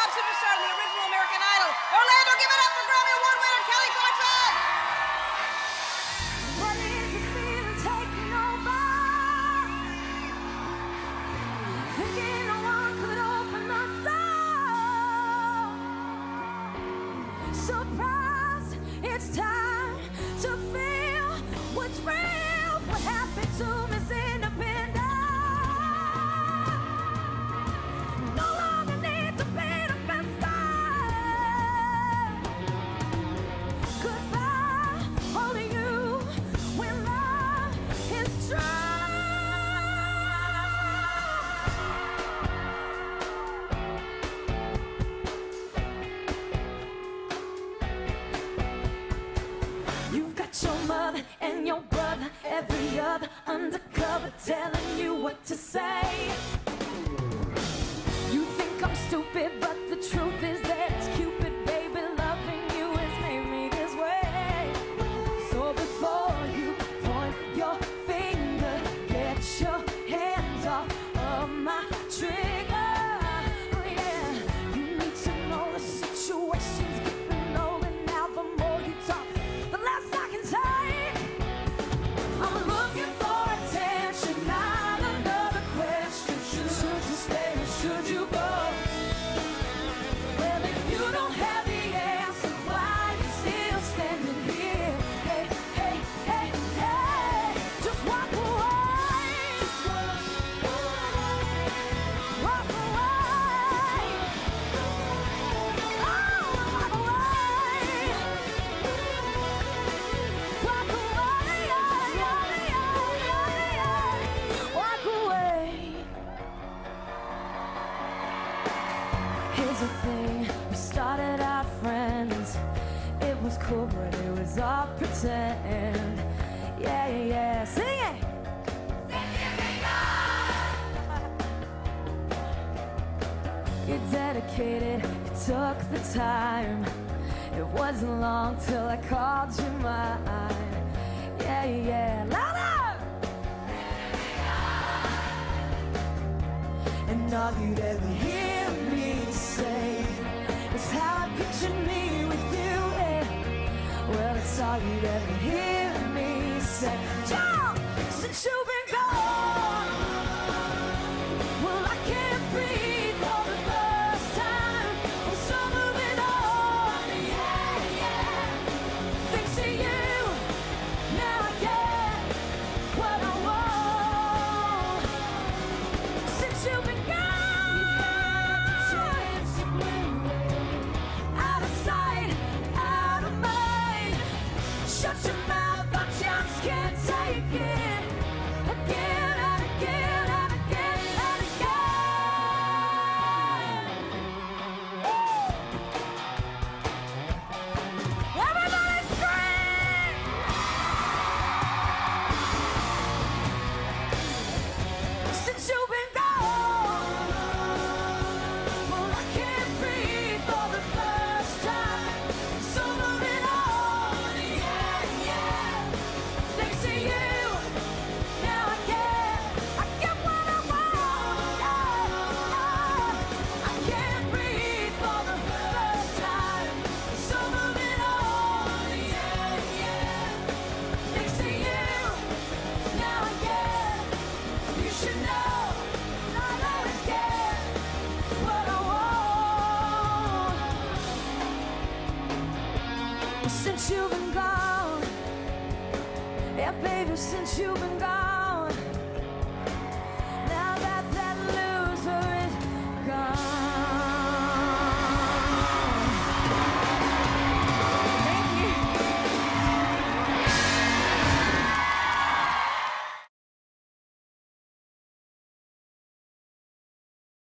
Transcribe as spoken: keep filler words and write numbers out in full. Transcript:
superstar in the original American Idol. Orlando, give it up for Grammy Award winner Kelly Clarkson! What is this feeling taking over? Thinking no one could open the door. Surprised, it's time to feel what's real. What happened to Miss Independent? No longer need to be defensive. Goodbye, only you when love is true. You've got your mother and your brother, every other undercover telling you what to say. You think I'm stupid, but the truth is that it's Cupid, baby, loving you has made me this way. So before you point your finger, get your hands off of my trigger. Oh yeah, you need to know the situation's getting old, and now the more you talk, the less I can take. I'm looking for attention, not another question. Should, should you stay or should you go? Well, if you don't have the answer, why you still standing here? Hey, hey, hey, hey, just walk away. Walk away. Oh, walk away. Walk away. Yeah, yeah, yeah, yeah. Walk away. Here's the thing, we started out friends. It was cool, but it was all pretend. Yeah, yeah, yeah, sing it! You're dedicated, you took the time. It wasn't long till I called you mine. Yeah, yeah, yeah, louder! And all you'd ever hear me say is how I pictured me with you, eh? Well, it's all you'd ever hear me say. Jump! Since you've been gone, well, I can't breathe for the first time. I'm so moving on, yeah, yeah. Thanks to you, now I get what I want. Since you've been out of sight, out of mind. Shut your mouth, I just can't take it. Again and again and again and again. Everybody scream! Since you've been gone, well, I can't breathe for the first time. So moving on, yeah, yeah. Thanks to you, now I get, I get what I want, yeah. I can't breathe for the first time. So moving on, yeah, yeah. Thanks to you, now I get, you should know, I always get what I want. Since you've been gone, yeah, baby, since you've been gone.